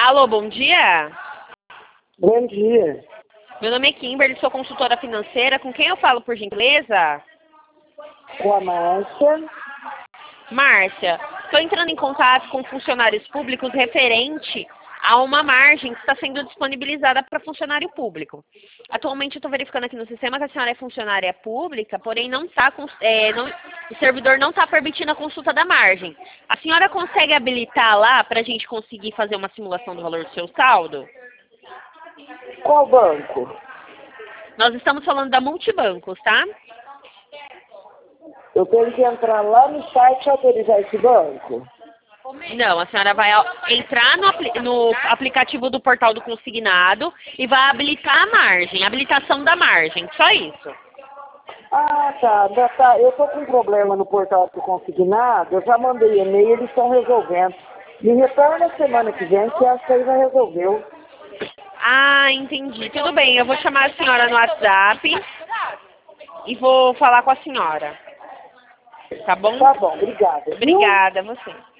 Alô, bom dia. Bom dia. Meu nome é Kimberly, sou consultora financeira. Com quem eu falo, por gentileza? Com a Márcia. Márcia, estou entrando em contato com funcionários públicos referente a uma margem que está sendo disponibilizada para funcionário público. Atualmente eu estou verificando aqui no sistema que a senhora é funcionária pública, porém o servidor não está permitindo a consulta da margem. A senhora consegue habilitar lá para a gente conseguir fazer uma simulação do valor do seu saldo? Qual banco? Nós estamos falando da Multibancos, tá? Eu tenho que entrar lá no site e autorizar esse banco? Não, a senhora vai entrar no aplicativo do portal do consignado e vai habilitar a margem, habilitação da margem, só isso. Ah, tá. Eu tô com um problema no portal do consignado, eu já mandei e-mail, eles estão resolvendo. Me retorna semana que vem, que acho que aí já resolveu. Ah, entendi. Tudo bem, eu vou chamar a senhora no WhatsApp e vou falar com a senhora. Tá bom? Tá bom, obrigada. Obrigada a você.